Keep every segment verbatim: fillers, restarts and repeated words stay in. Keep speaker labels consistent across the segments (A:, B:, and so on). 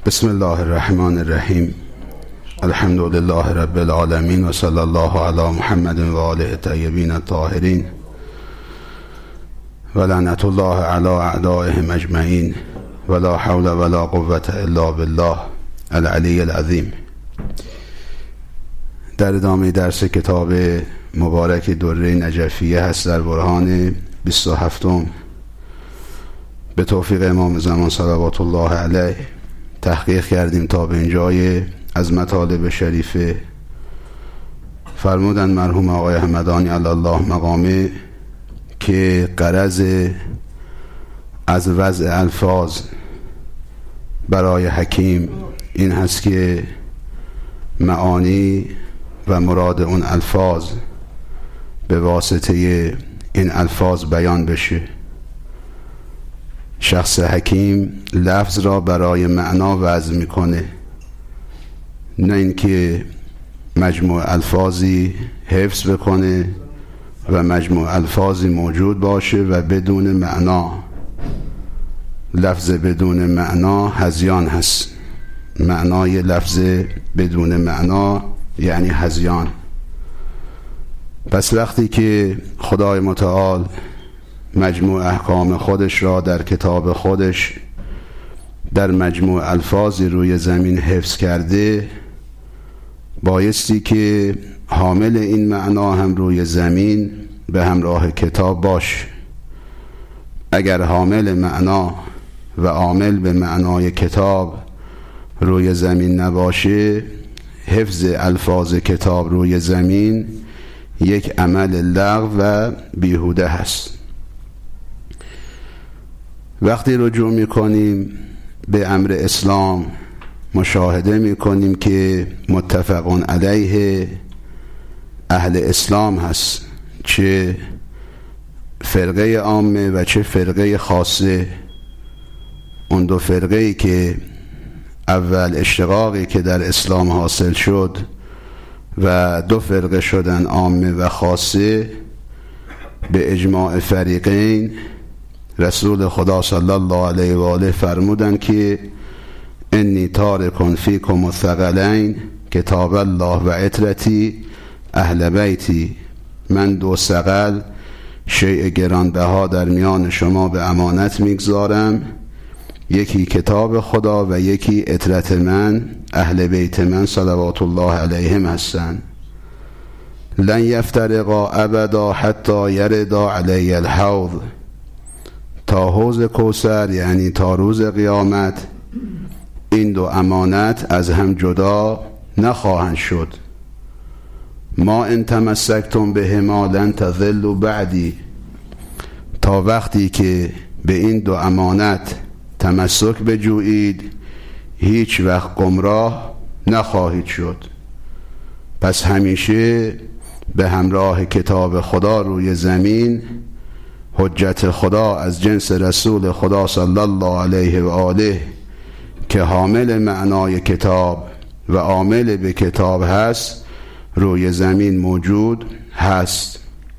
A: بسم الله الرحمن الرحیم. الحمد لله رب العالمین و صلی الله علی محمد و آله الطیبین الطاهرین و لعنت الله علی اعدائهم اجمعین و لا حول ولا قوة الا بالله العلی العظیم. در ادامه درس کتاب مبارک دره نجفیه هست در برهان بیست و هفتم به توفیق امام زمان صلوات الله علیه تحقیق کردیم تا به اینجای از مطالب شریفه. فرمودن مرحوم آقای همدانی علی الله مقامه که غرض از وضع الفاظ برای حکیم این هست که معانی و مراد اون الفاظ به واسطه این الفاظ بیان بشه. شخص حکیم لفظ را برای معنا وضع میکنه، نه اینکه مجموع الفاظی حفظ بکنه و مجموع الفاظی موجود باشه و بدون معنا. لفظ بدون معنا هذیان هست. معنای لفظ بدون معنا یعنی هذیان. پس وقتی که خدای متعال مجموع احکام خودش را در کتاب خودش در مجموع الفاظی روی زمین حفظ کرده، بایستی که حامل این معنا هم روی زمین به همراه کتاب باش. اگر حامل معنا و عامل به معنای کتاب روی زمین نباشه، حفظ الفاظ کتاب روی زمین یک عمل لغو و بیهوده هست. وقتی رجوع میکنیم به امر اسلام مشاهده میکنیم که متفقون علیه اهل اسلام هست، چه فرقه عامه و چه فرقه خاصه. اون دو فرقه‌ای که اول اشتقاقی که در اسلام حاصل شد و دو فرقه شدن عامه و خاصه، به اجماع فریقین رسول خدا صلی الله علیه و آله فرمودن که انی تارک فیکم الثقلین کتاب الله و عترتی اهل بیتی. من دو ثقل شیء گرانبها در میان شما به امانت میگذارم، یکی کتاب خدا و یکی عترت من اهل بیت من صلوات الله علیهم هستند. لن یفترقا ابدا حتی یردا علی الحوض. تا حوض کوثر یعنی تا روز قیامت این دو امانت از هم جدا نخواهند شد. ما ان تمسکتم بهما لن تضلوا بعدی. تا وقتی که به این دو امانت تمسک بجویید هیچ وقت گمراه نخواهید شد. پس همیشه به همراه کتاب خدا روی زمین حجت خدا از جنس رسول خدا صلی الله علیه و آله که حامل معنای کتاب و عامل به کتاب هست روی زمین موجود هست.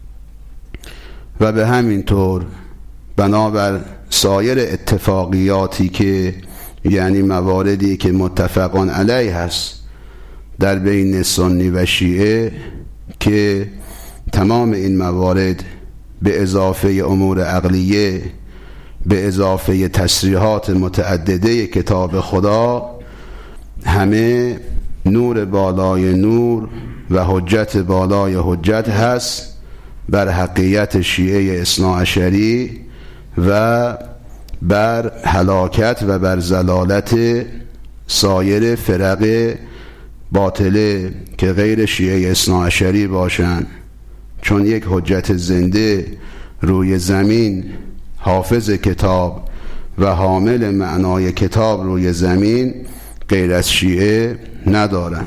A: و به همین طور بنابر سایر اتفاقیاتی که یعنی مواردی که متفقان علیه هست در بین سنی و شیعه، که تمام این موارد به اضافه امور عقلیه به اضافه تصریحات متعدده کتاب خدا همه نور بالای نور و حجت بالای حجت هست بر حقیقت شیعه اثناعشری و بر هلاکت و بر ضلالت سایر فرق باطله که غیر شیعه اثناعشری باشند. چون یک حجت زنده روی زمین حافظ کتاب و حامل معنای کتاب روی زمین غیر از شیعه ندارن.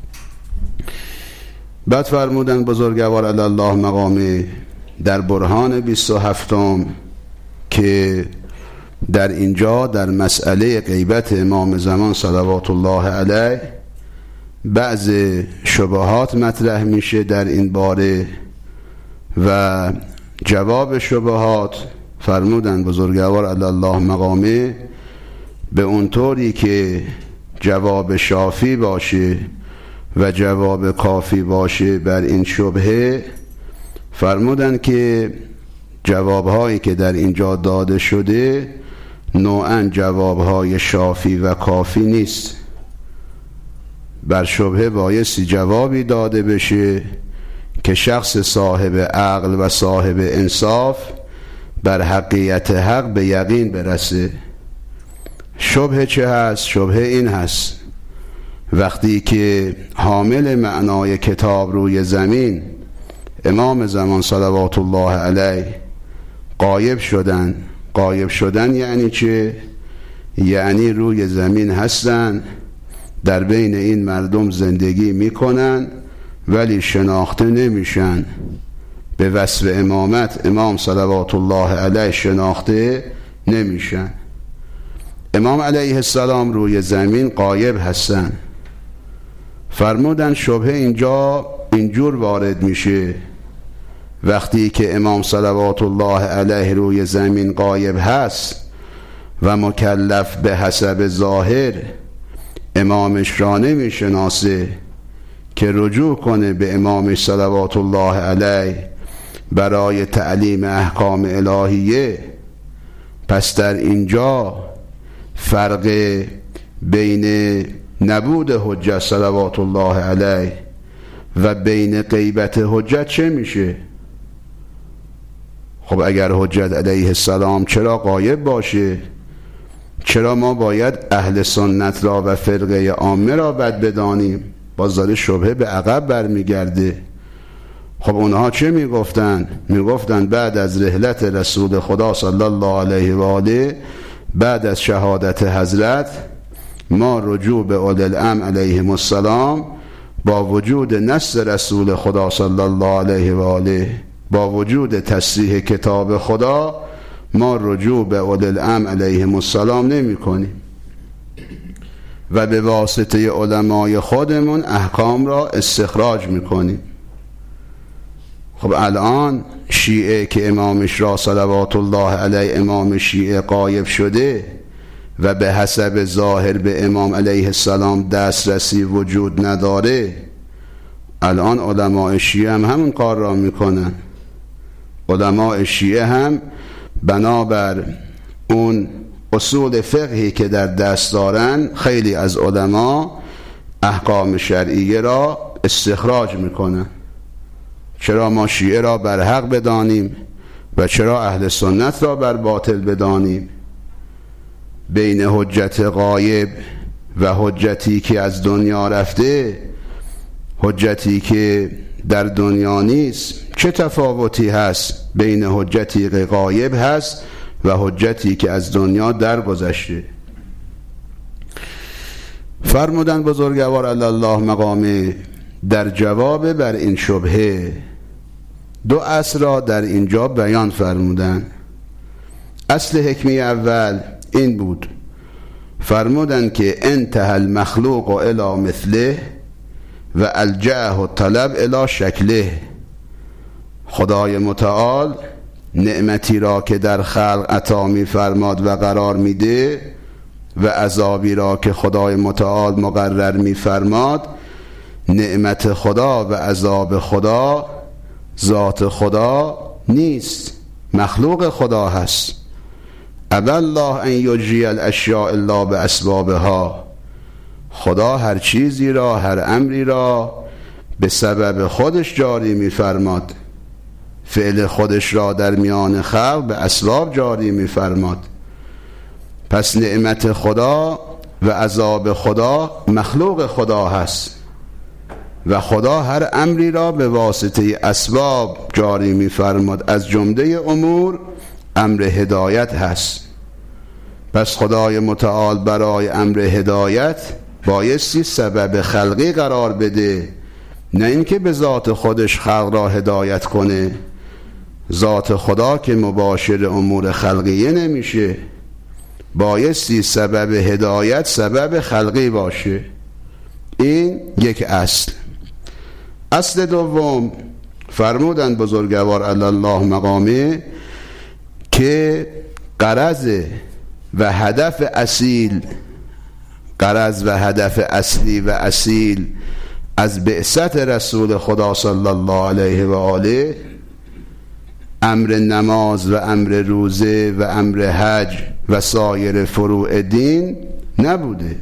A: بعد فرمودن بزرگوار علی الله مقامه در برهان بیست و هفتم که در اینجا در مسئله غیبت امام زمان صلوات الله علیه بعض شبهات مطرح میشه در این باره و جواب شبهات فرمودن بزرگوار علی الله مقامه به اون طوری که جواب شافی باشه و جواب کافی باشه بر این شبهه، فرمودن که جوابهایی که در اینجا داده شده نوعاً جوابهای شافی و کافی نیست. بر شبهه بایستی جوابی داده بشه که شخص صاحب عقل و صاحب انصاف بر حقیقت حق به یقین برسه. شبهه چه هست؟ شبهه این هست وقتی که حامل معنای کتاب روی زمین امام زمان صلوات الله علیه غایب شدن. غایب شدن یعنی چه؟ یعنی روی زمین هستن، در بین این مردم زندگی میکنن ولی شناخته نمیشن. به وصف امامت امام صلوات الله علیه شناخته نمیشن. امام علیه السلام روی زمین غایب هستن. فرمودن شبهه اینجا اینجور وارد میشه وقتی که امام صلوات الله علیه روی زمین غایب هست و مکلف به حسب ظاهر امامش را نمیشناسه که رجوع کنه به امامش صلوات الله علیه برای تعلیم احکام الهیه. پس در اینجا فرق بین نبود حجت صلوات الله علیه و بین غیبت حجت چه میشه؟ خب اگر حجت علیه السلام چرا غایب باشه، چرا ما باید اهل سنت را و فرقه عامه را بد بدانیم؟ باز داره شبهه به عقب برمیگرده. خب اونها چه میگفتن؟ میگفتن بعد از رحلت رسول خدا صلی الله علیه و آله، بعد از شهادت حضرت، ما رجوع به اولی الامر علیهم السلام با وجود نص رسول خدا صلی الله علیه و آله، با وجود تصریح کتاب خدا، ما رجوع به اولی الامر علیهم السلام نمی کنیم و به واسطه علمای خودمون احکام را استخراج می کنیم. خب الان شیعه که امامش را صلوات الله علیه امام شیعه غایب شده و به حسب ظاهر به امام علیه السلام دسترسی وجود نداره، الان علماء شیعه هم همون کار را میکنن. علماء شیعه هم بنابر اون اصول فقهی که در دست دارن، خیلی از علما احکام شرعیه را استخراج میکنن. چرا ما شیعه را بر حق بدانیم و چرا اهل سنت را بر باطل بدانیم؟ بین حجت غایب و حجتی که از دنیا رفته، حجتی که در دنیا نیست، چه تفاوتی هست بین حجتی که غایب هست و حجتی که از دنیا درگذشته؟ فرمودن بزرگوار علی الله مقامه در جواب بر این شبهه دو اصل را در اینجا بیان فرمودن. اصل حکمی اول این بود، فرمودن که انتهى المخلوق الی مثله و الجأه الطلب الی شکله. خدای متعال نعمتی را که در خلق عطا می فرماد و قرار میده و عذابی را که خدای متعال مقرر می فرماد، نعمت خدا و عذاب خدا ذات خدا نیست، مخلوق خدا هست. ابى الله ان یجری الاشیاء الا باسبابها. خدا هر چیزی را، هر امری را به سبب خودش جاری می فرماد. فعل خودش را در میان خلق به اسباب جاری می فرماد. پس نعمت خدا و عذاب خدا مخلوق خدا هست و خدا هر امری را به واسطه اسباب جاری می فرماد. از جمله امور امر هدایت هست. پس خدای متعال برای امر هدایت بایستی سبب خلقی قرار بده، نه اینکه به ذات خودش خلق را هدایت کنه. ذات خدا که مباشر امور خلقیه نمیشه، بایستی سبب هدایت سبب خلقی باشه. این یک اصل. اصل دوم فرمودند بزرگوار علی الله مقامه که غرض و هدف اصیل، غرض و هدف اصلی و اصیل از بعثت رسول خدا صلی الله علیه و آله امر نماز و امر روزه و امر حج و سایر فروع دین نبوده.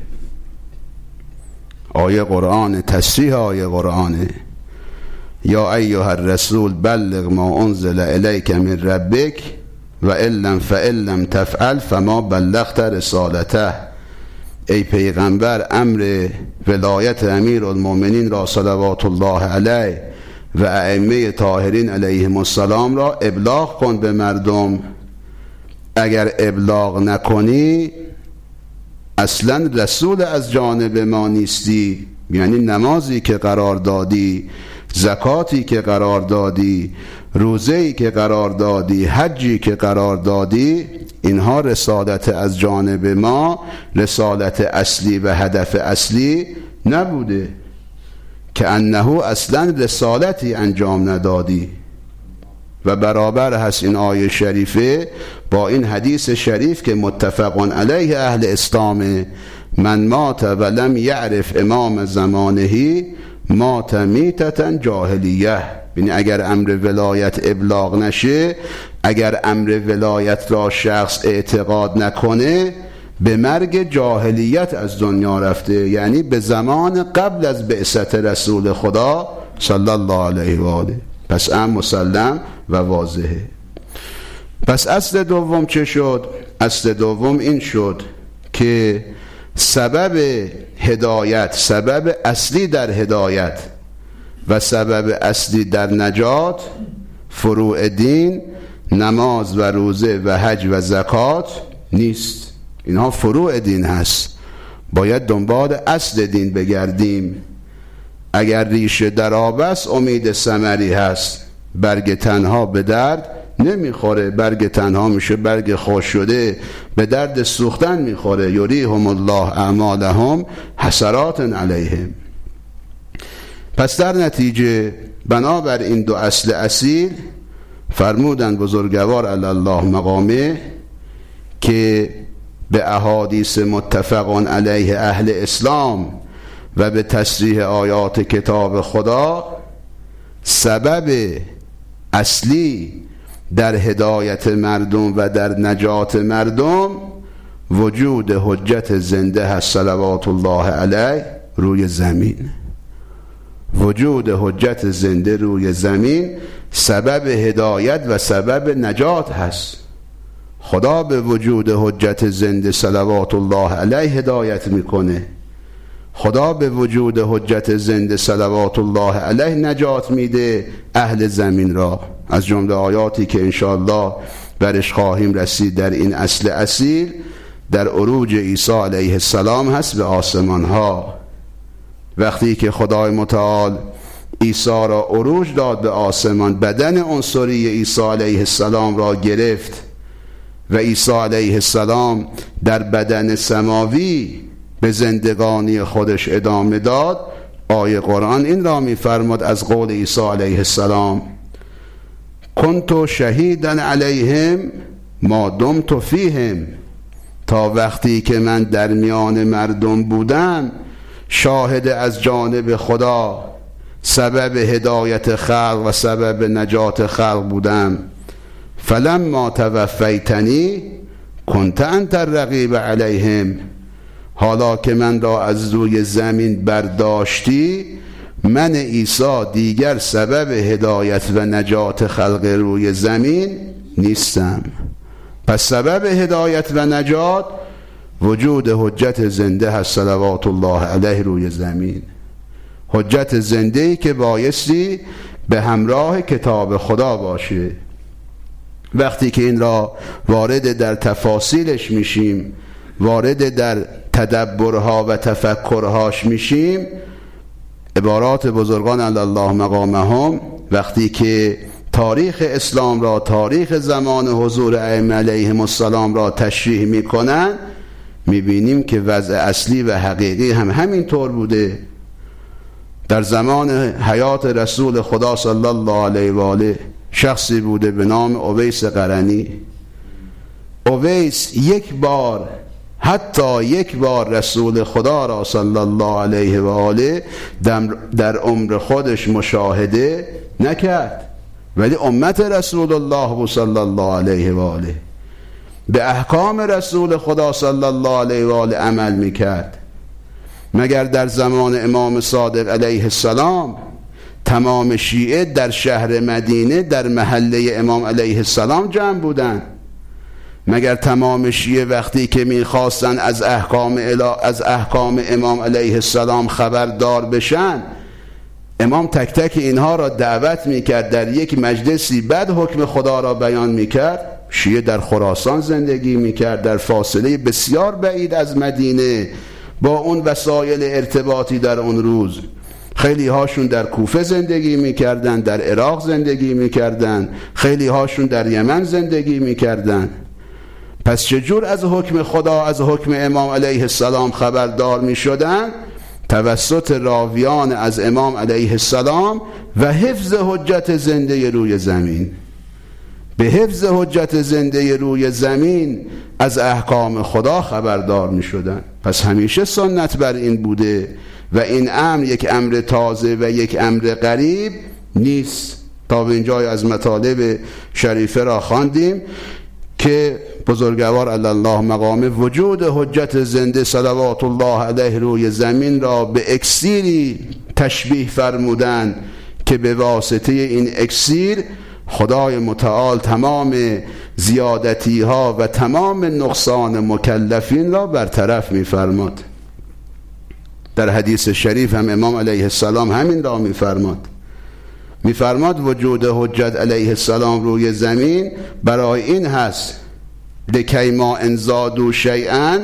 A: آیه قرآن، تصریح آیه قرآنه: یا ایها الرسول بلغ ما انزل الیک من ربک و ان لم فان لم تفعل فما بلغت رسالته. ای پیغمبر، امر ولایت امیر المؤمنین را صلوات الله علیه و ائمه طاهرین علیهم السلام را ابلاغ کن به مردم. اگر ابلاغ نکنی اصلا رسول از جانب ما نیستی. یعنی نمازی که قرار دادی، زکاتی که قرار دادی، روزه‌ای که قرار دادی، حجی که قرار دادی، اینها رسالت از جانب ما، رسالت اصلی و هدف اصلی نبوده، که انه اصلا رسالتی انجام ندادی. و برابر هست این آیه شریفه با این حدیث شریف که متفق علیه اهل اسلام: من مات و لم یعرف امام زمانه مات میتة جاهلیه. یعنی اگر امر ولایت ابلاغ نشه، اگر امر ولایت را شخص اعتقاد نکنه، به مرگ جاهلیت از دنیا رفته. یعنی به زمان قبل از بعثت رسول خدا صلی الله علیه و آله. پس ام مسلم و واضحه. پس اصل دوم چه شد؟ اصل دوم این شد که سبب هدایت، سبب اصلی در هدایت و سبب اصلی در نجات، فروع دین، نماز و روزه و حج و زکات نیست. اینها فروع دین هست. باید دنبال اصل دین بگردیم. اگر ریشه در آب است امید ثمری هست. برگ تنها به درد نمیخوره. برگ تنها میشه برگ خشک شده، به درد سوختن میخوره. یریهم الله اعمالهم حسرات علیهم. پس در نتیجه بنابر این دو اصل اصیل فرمودن بزرگوار علی الله مقامه که به احادیث متفق علیه اهل اسلام و به تصریح آیات کتاب خدا سبب اصلی در هدایت مردم و در نجات مردم وجود حجت زنده هست صلوات الله علیه روی زمین. وجود حجت زنده روی زمین سبب هدایت و سبب نجات هست. خدا به وجود حجت زنده صلوات الله علیه هدایت میکنه. خدا به وجود حجت زنده صلوات الله علیه نجات میده اهل زمین را. از جمله آیاتی که انشاءالله برش خواهیم رسید در این اصل اصیل، در عروج عیسی علیه السلام هست به آسمان ها. وقتی که خدای متعال عیسی را عروج داد به آسمان، بدن عنصری عیسی علیه السلام را گرفت و عیسی علیه السلام در بدن سماوی به زندگانی خودش ادامه داد. آیه قرآن این را می‌فرماد از قول عیسی علیه السلام: کنت شهیدا علیهم ما دمت فیهم. تا وقتی که من در میان مردم بودم شاهد از جانب خدا سبب هدایت خلق و سبب نجات خلق بودم. فلما توفیتنی کنت انت الرقیب علیهم. حالا که من را از روی زمین برداشتی، من عیسی دیگر سبب هدایت و نجات خلق روی زمین نیستم. پس سبب هدایت و نجات وجود حجت زنده هست صلوات الله علیه روی زمین. حجت زنده‌ای که بایستی به همراه کتاب خدا باشه. وقتی که این را وارد در تفاصیلش میشیم، وارد در تدبرها و تفکرهاش میشیم، عبارات بزرگان علی الله مقامهم وقتی که تاریخ اسلام را، تاریخ زمان حضور ائمه علیهم السلام را تشریح میکنن، میبینیم که وضع اصلی و حقیقی هم همین طور بوده. در زمان حیات رسول خدا صلی الله علیه و آله شخصی بوده به نام اویس قرنی. اویس یک بار، حتی یک بار رسول خدا را صلی الله علیه و آله در عمر خودش مشاهده نکرد، ولی امت رسول الله صلی الله علیه و آله به احکام رسول خدا صلی الله علیه و آله عمل میکرد. مگر در زمان امام صادق علیه السلام تمام شیعه در شهر مدینه در محله امام علیه السلام جمع بودند؟ مگر تمام شیعه وقتی که میخواستن از احکام از احکام امام علیه السلام خبردار بشن، امام تک تک اینها را دعوت میکرد در یک مجلسی، بعد حکم خدا را بیان میکرد؟ شیعه در خراسان زندگی میکرد، در فاصله بسیار بعید از مدینه، با اون وسایل ارتباطی در اون روز. خیلی هاشون در کوفه زندگی میکردن، در عراق زندگی میکردن، خیلی هاشون در یمن زندگی میکردن. پس چجور از حکم خدا، از حکم امام علیه السلام خبردار میشدن؟ توسط راویان از امام علیه السلام و حفظ حجت زنده روی زمین. به حفظ حجت زنده روی زمین از احکام خدا خبردار می شدن. پس همیشه سنت بر این بوده و این امر یک امر تازه و یک امر غریب نیست. تا به اینجای از مطالب شریفه را خواندیم که بزرگوار علی الله مقامه وجود حجت زنده صلوات الله علیه روی زمین را به اکسیری تشبیه فرمودند که به واسطه این اکسیر خدای متعال تمام زیادتی ها و تمام نقصان مکلفین را برطرف می فرماد. در حدیث شریف هم امام علیه السلام همین را می فرماد. می فرماد وجود حجت علیه السلام روی زمین برای این هست لکی ما انزادوا شیئا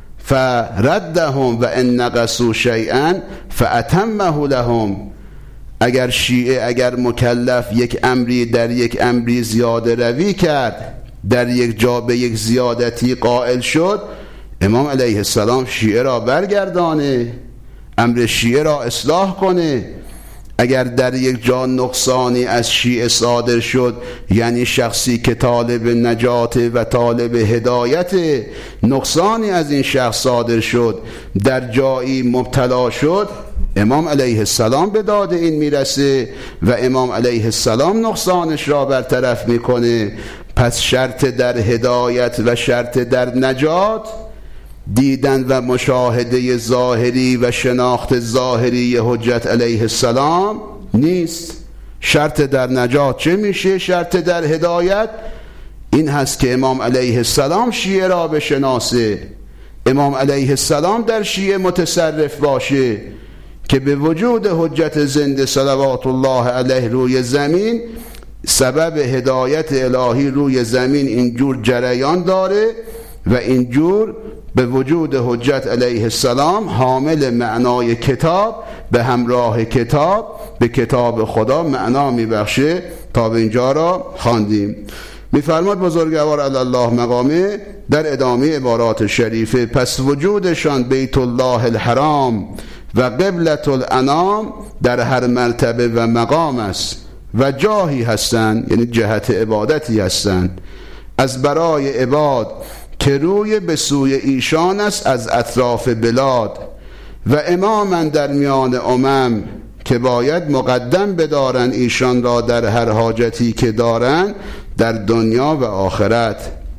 A: فردهم و ان نقصوا شیئا فاتمه لهم. اگر شیعه، اگر مکلف یک امری در یک امری زیاده روی کرد، در یک جا به یک زیادتی قائل شد، امام علیه السلام شیعه را برگردانه، امر شیعه را اصلاح کنه. اگر در یک جا نقصانی از شیعه صادر شد، یعنی شخصی که طالب نجات و طالب هدایت، نقصانی از این شخص صادر شد، در جایی مبتلا شد، امام علیه السلام به داد این میرسه و امام علیه السلام نقصانش را برطرف میکنه. پس شرط در هدایت و شرط در نجات دیدن و مشاهده ظاهری و شناخت ظاهری حجت علیه السلام نیست. شرط در نجات چه میشه؟ شرط در هدایت این هست که امام علیه السلام شیعه را بشناسه، امام علیه السلام در شیعه متصرف باشه که به وجود حجت زنده صلوات الله علیه روی زمین سبب هدایت الهی روی زمین اینجور جریان داره و اینجور به وجود حجت علیه السلام حامل معنای کتاب به همراه کتاب به کتاب خدا معنا میبخشه. تا به اینجا را خواندیم. میفرماد بزرگوار علی الله مقامه در ادامه عبارات شریفه: پس وجودشان بیت الله الحرام و قبلة الانام در هر مرتبه و مقام است و جاهی هستند، یعنی جهت عبادتی هستند از برای عباد که روی به سوی ایشان است از اطراف بلاد و اماما در میان امم که باید مقدم بدارن ایشان را در هر حاجتی که دارن در دنیا و آخرت.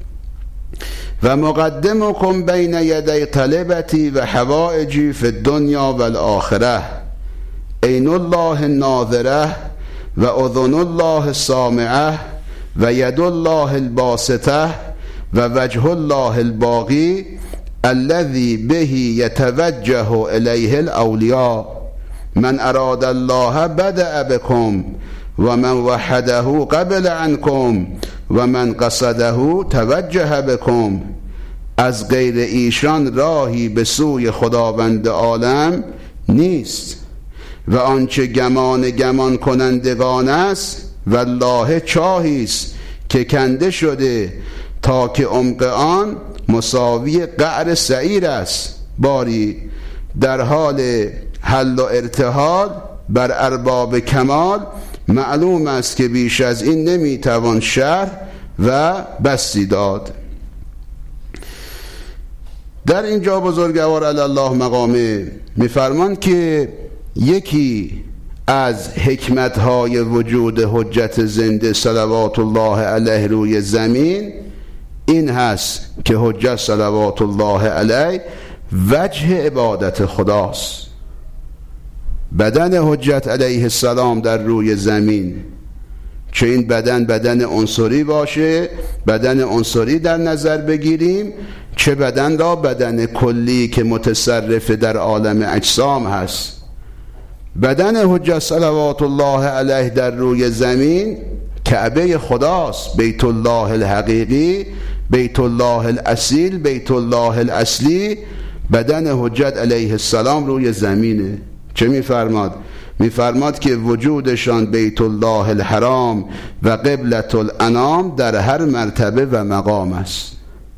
A: و مقدمکم بین یدی طلبتی و حوائجی فی الدنیا و الاخره عین الله الناظره و اذن الله السامعه و ید الله الباسطه و وجه الله الباقی الذي به يتوجه الیه الاولیاء من اراد الله بدأ بكم و من وحده قبل عنكم و من قصده توجه بكم. از غیر ایشان راهی به سوی خداوند عالم نیست و آنچه گمان گمان کنندگان است والله چاهی است که کنده شده تا که عمق آن مساوی قعر سعیر است. باری در حال حل و ارتحال بر ارباب کمال معلوم است که بیش از این نمیتوان شرح و بستی داد. در اینجا بزرگوار علی الله مقامه میفرمان که یکی از حکمتهای وجود حجت زنده صلوات الله علیه روی زمین این هست که حجت صلوات الله علیه وجه عبادت خداست. بدن حجت علیه السلام در روی زمین، چه این بدن بدن عنصری باشه، بدن عنصری در نظر بگیریم، چه بدن را بدن کلی که متصرف در عالم اجسام هست. بدن حجت صلوات الله علیه در روی زمین کعبه خداست، بیت الله الحقیقی، بیت الله الاصیل، بیت الله الاصلی. بدن حجت علیه السلام روی زمینه. چه میفرماد؟ میفرماد که وجودشان بیت الله الحرام و قبلة الانام در هر مرتبه و مقام است.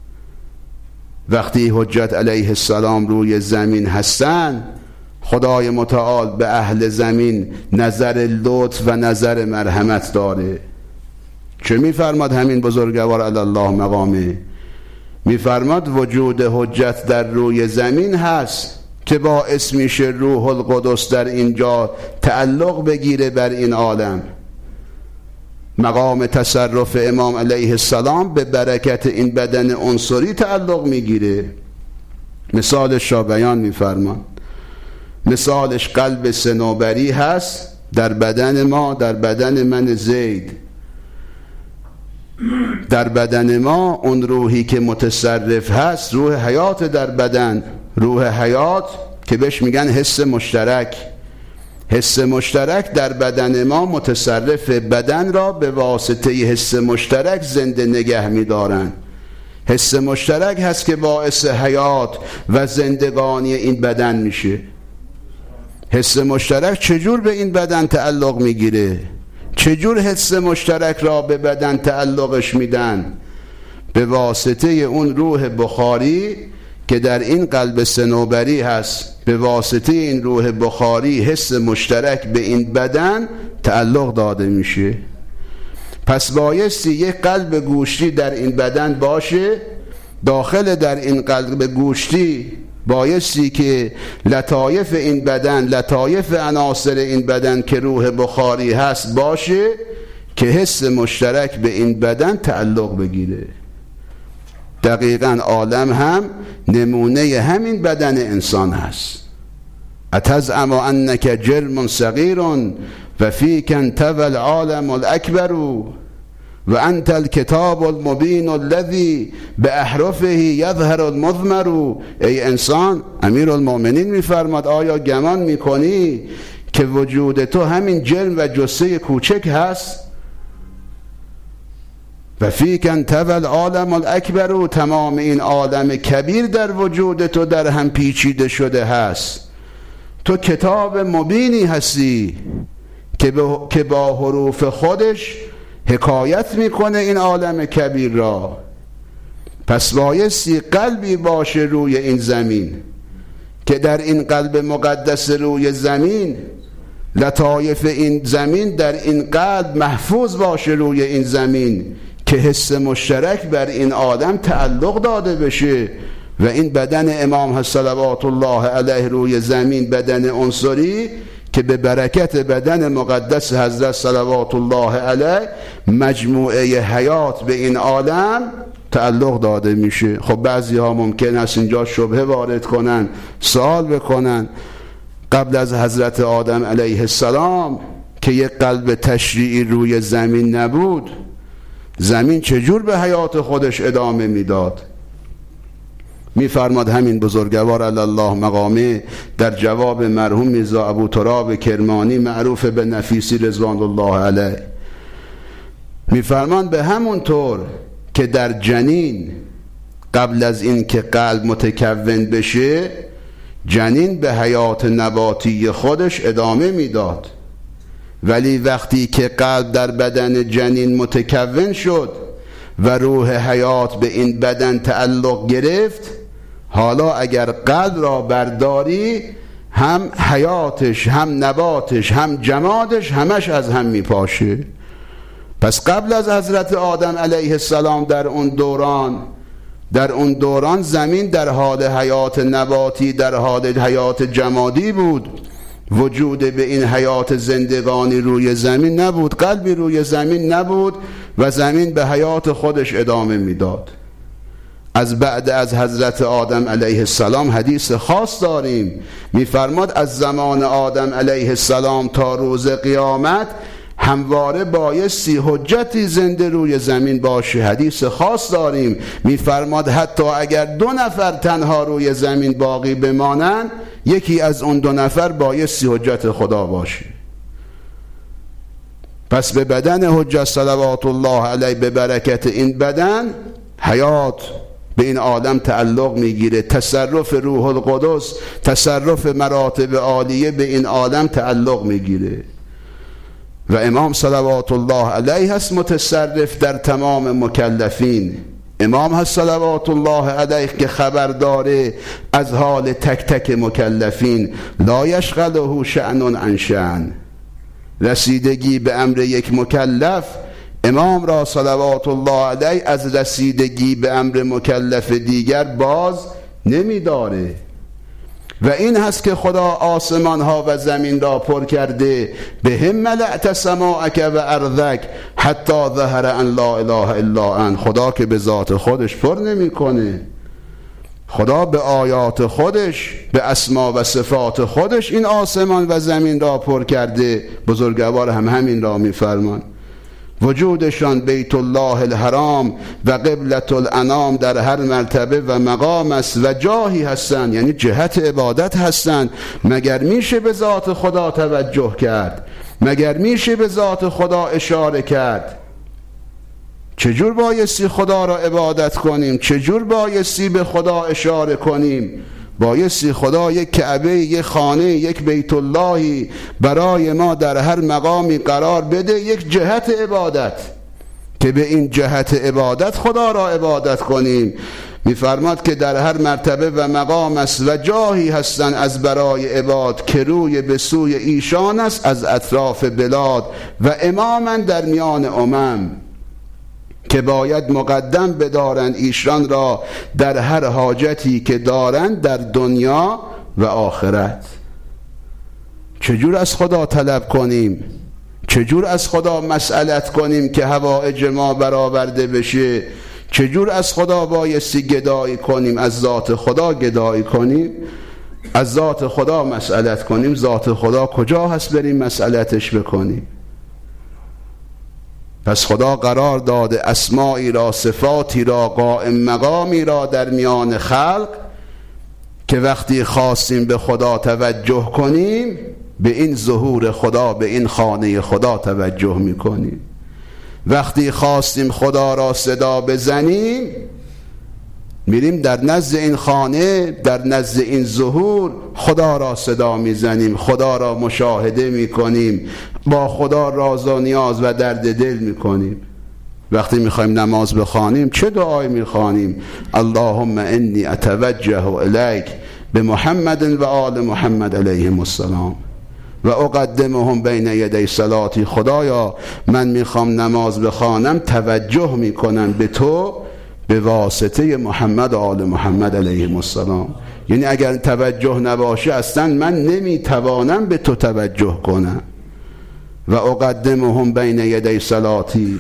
A: وقتی حجت علیه السلام روی زمین هستند، خدای متعال به اهل زمین نظر لطف و نظر مرحمت داره. چه میفرماد همین بزرگوار علی الله مقامه؟ میفرماد وجود حجت در روی زمین هست که باعث میشه روح القدس در اینجا تعلق بگیره بر این عالم. مقام تصرف امام علیه السلام به برکت این بدن عنصری تعلق میگیره. مثالش را بیان میفرمان. مثالش قلب صنوبری هست در بدن ما، در بدن من زید. در بدن ما اون روحی که متصرف هست، روح حیات در بدن، روح حیات که بهش میگن حس مشترک. حس مشترک در بدن ما متصرف، بدن را به واسطه حس مشترک زنده نگه میدارن. حس مشترک هست که باعث حیات و زندگانی این بدن میشه. حس مشترک چجور به این بدن تعلق میگیره؟ چجور حس مشترک را به بدن تعلقش میدن؟ به واسطه اون روح بخاری که در این قلب صنوبری هست. به واسطه این روح بخاری حس مشترک به این بدن تعلق داده میشه. پس بایستی یک قلب گوشتی در این بدن باشه. داخل در این قلب گوشتی بایستی که لطایف این بدن، لطایف عناصر این بدن که روح بخاری هست باشه که حس مشترک به این بدن تعلق بگیره. دقیقاً عالم هم نمونه همین بدن انسان هست. اتزعم انک جرم صغیر و فیک انطوی العالم الاکبر و انت الکتاب المبین الذی به احرفه یظهر المضمر. ای انسان، امیر المؤمنین میفرماد آیا گمان میکنی که وجود تو همین جرم و جثه کوچک هست؟ و فیک انطوی العالم الاکبر، و تمام این عالم کبیر در وجود تو در هم پیچیده شده هست. تو کتاب مبینی هستی که, که با حروف خودش حکایت میکنه این عالم کبیر را. پس بایستی قلبی باشه روی این زمین که در این قلب مقدس روی زمین لطایف این زمین در این قلب محفوظ باشه روی این زمین که حس مشترک بر این آدم تعلق داده بشه و این بدن امام صلوات الله علیه روی زمین بدن عنصری که به برکت بدن مقدس حضرت صلوات الله علیه مجموعه حیات به این عالم تعلق داده میشه. خب بعضی ها ممکن است اینجا شبهه وارد کنن، سوال بکنن قبل از حضرت آدم علیه السلام که یک قلب تشریعی روی زمین نبود، زمین چجور به حیات خودش ادامه میداد؟ میفرماد همین بزرگوار علی الله مقامه در جواب مرحوم میرزا ابو تراب کرمانی معروف به نفیسی رضوان الله علیه، میفرمان به همون طور که در جنین قبل از این که قلب متکون بشه، جنین به حیات نباتی خودش ادامه میداد، ولی وقتی که قلب در بدن جنین متکون شد و روح حیات به این بدن تعلق گرفت، حالا اگر قلب را برداری هم حیاتش، هم نباتش، هم جمادش همش از هم میپاشه. پس قبل از حضرت آدم علیه السلام در اون دوران در اون دوران زمین در حال حیات نباتی، در حال حیات جمادی بود. وجود به این حیات زندگانی روی زمین نبود، قلبی روی زمین نبود و زمین به حیات خودش ادامه میداد. از بعد از حضرت آدم علیه السلام حدیث خاص داریم، میفرماد از زمان آدم علیه السلام تا روز قیامت همواره بایستی حجتی زنده روی زمین باشه. حدیث خاص داریم میفرماد حتی اگر دو نفر تنها روی زمین باقی بمانند، یکی از اون دو نفر بایستی حجت خدا باشه. پس به بدن حجت صلوات الله علیه، به برکت این بدن حیات به این عالم تعلق میگیره، تصرف روح القدس، تصرف مراتب عالیه به این عالم تعلق میگیره و امام صلوات الله علیه هست متصرف در تمام مکلفین. امام هست صلوات الله علیه که خبر داره از حال تک تک مکلفین. لا یشغله شأن عن شأن. رسیدگی به امر یک مکلف امام را صلوات الله علیه از رسیدگی به امر مکلف دیگر باز نمی داره و این هست که خدا آسمان ها و زمین را پر کرده. به هم ملأت سماعک و ارضک حتی ظهر ان لا اله الا انت. خدا که به ذات خودش پر نمی کنه، خدا به آیات خودش، به اسما و صفات خودش این آسمان و زمین را پر کرده. بزرگوار هم همین را می فرمان. وجودشان بیت الله الحرام و قبلة الانام در هر مرتبه و مقام است و جاهی هستند، یعنی جهت عبادت هستند. مگر میشه به ذات خدا توجه کرد؟ مگر میشه به ذات خدا اشاره کرد؟ چجور بایستی خدا را عبادت کنیم؟ چجور بایستی به خدا اشاره کنیم؟ بایستی خدا یک کعبه، یک خانه، یک بیت اللهی برای ما در هر مقامی قرار بده، یک جهت عبادت که به این جهت عبادت خدا را عبادت کنیم. میفرماد که در هر مرتبه و مقام است و جاهی هستند از برای عباد که روی به سوی ایشان است از اطراف بلاد و اماما در میان امم که باید مقدم بدارند ایشان را در هر حاجتی که دارند در دنیا و آخرت. چجور از خدا طلب کنیم؟ چجور از خدا مسئلت کنیم که حوائج ما برآورده بشه؟ چجور از خدا بایستی گدایی کنیم؟ از ذات خدا گدایی کنیم؟ از ذات خدا مسئلت کنیم؟ ذات خدا کجا هست بریم مسئلتش بکنیم؟ پس خدا قرار داده اسمائی را، صفاتی را، قائم مقامی را در میان خلق که وقتی خواستیم به خدا توجه کنیم به این ظهور خدا، به این خانه خدا توجه میکنیم. وقتی خواستیم خدا را صدا بزنیم میریم در نزد این خانه، در نزد این ظهور خدا را صدا میزنیم، خدا را مشاهده میکنیم، با خدا راز و نیاز و درد دل میکنیم. وقتی میخوایم نماز بخوانیم چه دعایی میخوانیم؟ اللهم انی اتوجه الیک به محمد و آل محمد علیهم السلام و اقدمهم بین یدی صلاتی. خدایا من میخوام نماز بخوانم، توجه میکنم به تو به واسطه محمد و آل محمد علیهم السلام. یعنی اگر توجه نباشه اصلا من نمیتوانم به تو توجه کنم. و اقدمهم بین یدی صلاتی،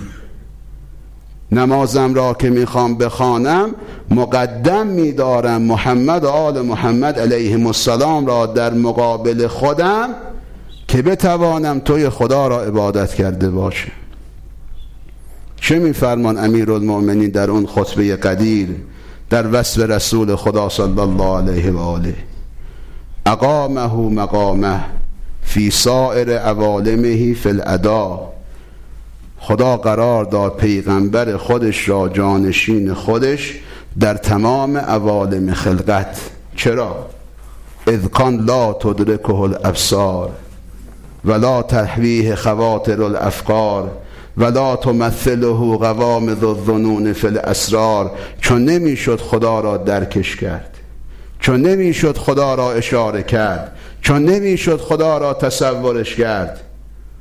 A: نمازم را که میخوام بخوانم مقدم میدارم محمد و آل محمد علیهم السلام را در مقابل خودم که بتوانم توی خدا را عبادت کرده باشه. چه میفرمان امیرالمؤمنین در اون خطبه قدیر در وصف رسول خدا صلی الله علیه و آله؟ اقامه مقامه فی سائر عوالمه فی الاداء. خدا قرار داد پیغمبر خودش را جانشین خودش در تمام عوالم خلقت. چرا؟ اذ کان لا تدرکه الابصار ولا تحویه خواطر الافکار ولا تمثله قوامض الظنون فی الاسرار. چون نمیشد خدا را درکش کرد، چون نمیشد خدا را اشاره کرد، چون نمیشد خدا را تصورش کرد،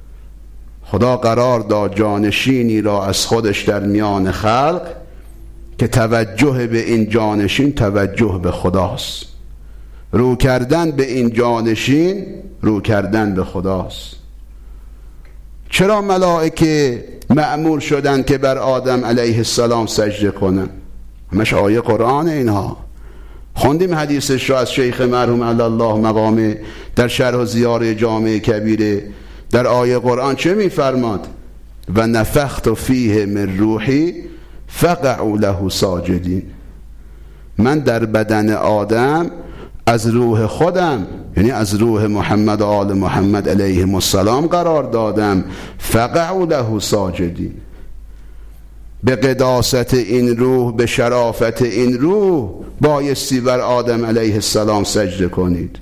A: خدا قرار داد جانشینی را از خودش در میان خلق که توجه به این جانشین توجه به خداست، رو کردن به این جانشین رو کردن به خداست. چرا ملائکه مأمور شدن که بر آدم علیه السلام سجده کنن؟ همش آیه قرآن. اینها خوندیم حدیثش را از شیخ مرحوم علی الله مقامه در شرح زیاره جامع کبیره. در آیه قرآن چه میفرماد؟ و نفخت فیه من روحی فقعوا له ساجدین. من در بدن آدم از روح خودم، یعنی از روح محمد و آل محمد علیهم السلام قرار دادم. فقعوا له ساجدین. به قداست این روح، به شرافت این روح بایستی بر آدم علیه السلام سجده کنید.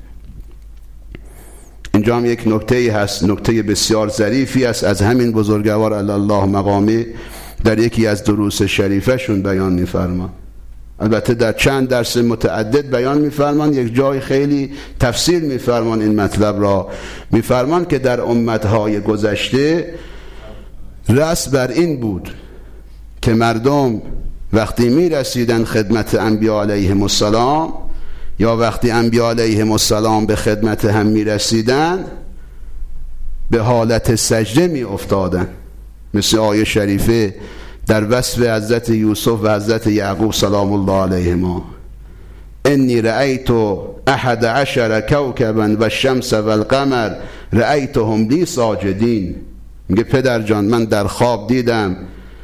A: اینجا هم یک نکته هست، نکته بسیار ظریفی است از همین بزرگوار علی الله مقامه در یکی از دروس شریفشون بیان می‌فرمان. البته در چند درس متعدد بیان می‌فرمان، یک جای خیلی تفصیل می‌فرمان این مطلب را. می‌فرمان که در امت‌های گذشته رأس بر این بود که مردم وقتی می‌رسیدن خدمت انبیا علیهم السلام یا وقتی انبیا علیهم السلام به خدمت هم می‌رسیدن به حالت سجده می‌افتادن، مثل آیه شریفه در وصف حضرت یوسف و حضرت یعقوب سلام الله علیهما: انی رأیت احد عشر کوکبا و الشمس و القمر رأیتهم لی ساجدین. میگه پدر جان من در خواب دیدم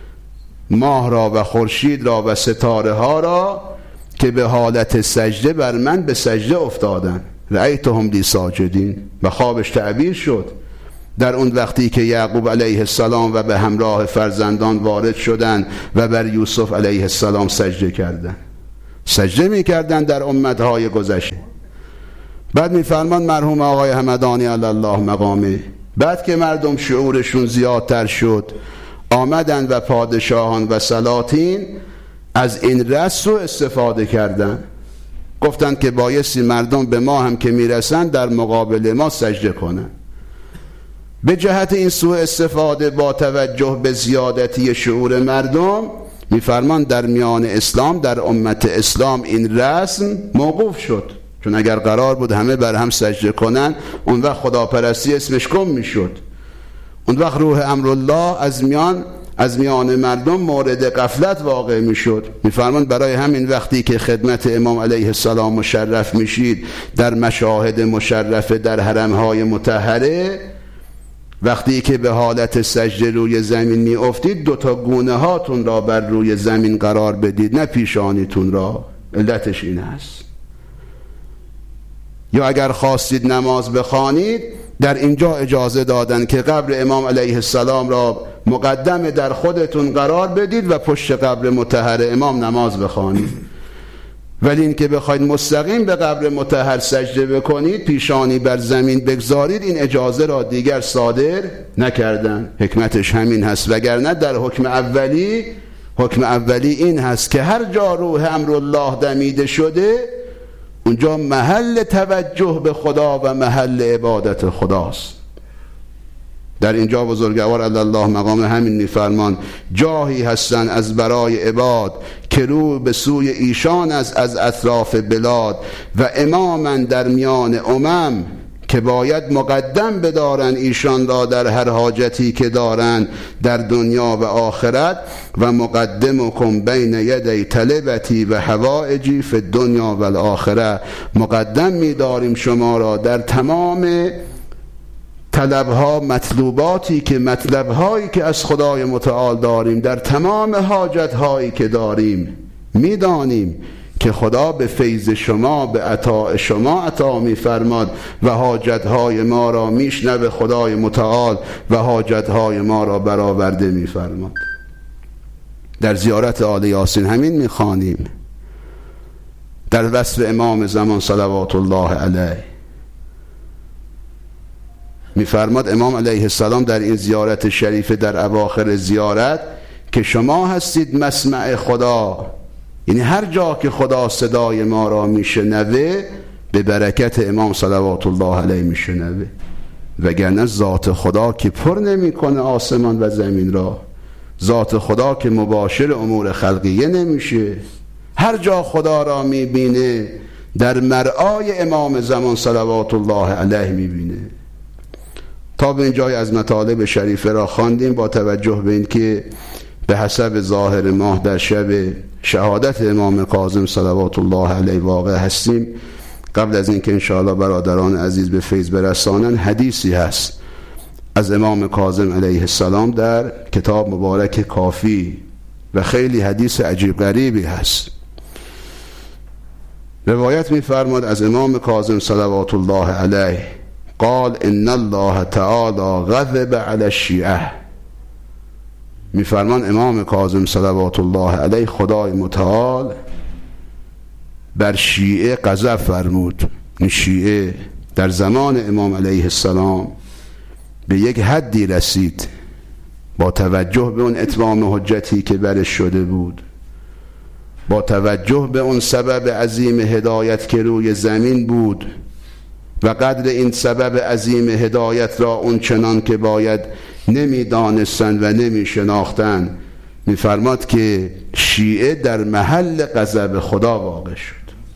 A: ماه را و خورشید را و ستاره ها را که به حالت سجده بر من به سجده افتادن. رأیتهم لی ساجدین. و خوابش تعبیر شد در اون وقتی که یعقوب علیه السلام و به همراه فرزندان وارد شدند و بر یوسف علیه السلام سجده کردند. سجده می‌کردند در امت‌های گذشته. بعد می‌فرمان مرحوم آقای همدانی علی الله مقامه، بعد که مردم شعورشون زیادتر شد آمدن و پادشاهان و سلاطین از این رسو استفاده کردند. گفتند که بایستی مردم به ما هم که میرسن در مقابل ما سجده کنند. به جهت این سوء استفاده با توجه به زیادتی شعور مردم میفرمان در میان اسلام، در امت اسلام این رسم موقوف شد. چون اگر قرار بود همه بر هم سجده کنن اون وقت خداپرستی اسمش گم میشد. اون وقت روح امرالله از میان از میان مردم مورد غفلت واقع میشد. میفرمان برای همین وقتی که خدمت امام علیه السلام مشرف میشید در مشاهد مشرفه در حرمهای مطهره، وقتی که به حالت سجده روی زمین می افتید دو تا گونه هاتون را بر روی زمین قرار بدید، نه پیشانیتون را. علتش این است. یا اگر خواستید نماز بخوانید در اینجا اجازه دادن که قبر امام علیه السلام را مقدم در خودتون قرار بدید و پشت قبر مطهر امام نماز بخوانید. ولی این که بخواید مستقیم به قبر مطهر سجده بکنید، پیشانی بر زمین بگذارید، این اجازه را دیگر صادر نکردن. حکمتش همین هست. وگرنه در حکم اولی حکم اولی این هست که هر جا روح امرالله دمیده شده اونجا محل توجه به خدا و محل عبادت خداست. در اینجا بزرگوار علی الله مقام همین میفرمان جاهی هستن از برای عباد که رو به سوی ایشان از از اطراف بلاد و امامن در میان امم که باید مقدم بدارن ایشان را در هر حاجتی که دارن در دنیا و آخرت و مقدمکم بین یدی طلبتی و حوائجی فی الدنیا و الاخره. مقدم می‌داریم شما را در تمام طلبها، مطلوباتی که مطلبهایی که از خدای متعال داریم، در تمام حاجتهایی که داریم. میدانیم که خدا به فیض شما، به عطا شما عطا می‌فرماد و حاجتهای ما را میشنوه خدای متعال و حاجتهای ما را برآورده می‌فرماد. در زیارت آل یاسین همین می‌خوانیم. در وصف امام زمان صلوات الله علیه می‌فرماد امام علیه السلام در این زیارت شریف در اواخر زیارت که شما هستید مسمع خدا، یعنی هر جا که خدا صدای ما را میشنوه به برکت امام صلوات الله علیه میشنوه. وگرنه ذات خدا که پر نمیکنه آسمان و زمین را، ذات خدا که مباشر امور خلقیه نمیشه. هر جا خدا را میبینه در مرآی امام زمان صلوات الله علیه میبینه. تا به این جای از مطالب شریفه را خواندیم با توجه به این که به حسب ظاهر ماه در شب شهادت امام کاظم صلوات الله علیه واقع هستیم. قبل از اینکه انشاءالله برادران عزیز به فیض برسانن، حدیثی هست از امام کاظم علیه السلام در کتاب مبارک کافی و خیلی حدیث عجیب غریبی هست. روایت می‌فرماد از امام کاظم صلوات الله علیه قال ان الله تعالی غضب علی الشیعه. می‌فرمان امام کاظم صلوات الله علیه خدای متعال بر شیعه غضب فرمود. این شیعه در زمان امام علیه السلام به یک حدی رسید با توجه به اون اتمام حجتی که برش شده بود، با توجه به اون سبب عظیم هدایت که روی زمین بود و قدر این سبب عظیم هدایت را اون چنان که باید نمی دانستن و نمی شناختن. می فرماد که شیعه در محل غضب خدا واقع شد.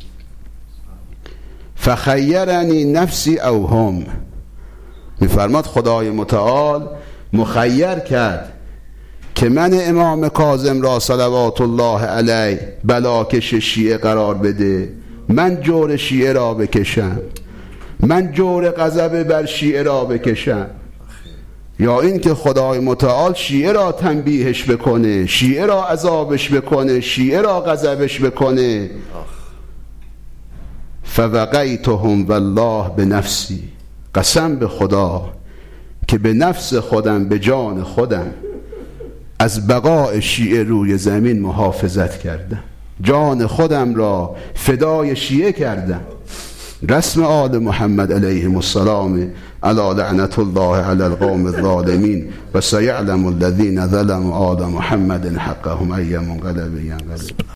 A: فخیرنی نفسی او هم. می فرماد خدای متعال مخیر کرد که من امام کاظم را صلوات الله علیه بلاکش شیعه قرار بده، من جور شیعه را بکشم، من جور غضب بر شیعه را بکشم، یا این که خدای متعال شیعه را تنبیهش بکنه، شیعه را عذابش بکنه، شیعه را غضبش بکنه. فوقیتهم والله به نفسی. قسم به خدا که به نفس خودم، به جان خودم از بقای شیعه روی زمین محافظت کردم، جان خودم را فدای شیعه کردم. رسم آل محمد علیهم السلام علی لعنت الله علی القوم الظالمین و سیعلم الذین ظلموا آل محمد حقهم ای منقلب ینقلب.